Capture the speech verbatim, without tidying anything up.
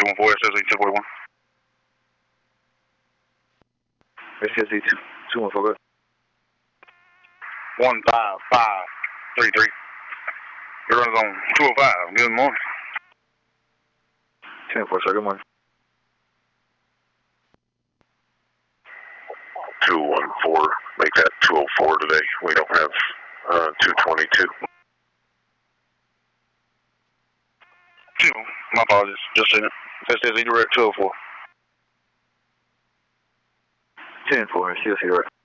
two one four, S S E two forty-one. S S E two one four, good. one five five three three. It runs on two oh five. Good morning. ten four, sir. Good morning. two one four. Make that two oh four today. We don't have uh, two twenty-two. Two. My apologies. Just seen it. S S E direct two oh four. ten four, C S C direct.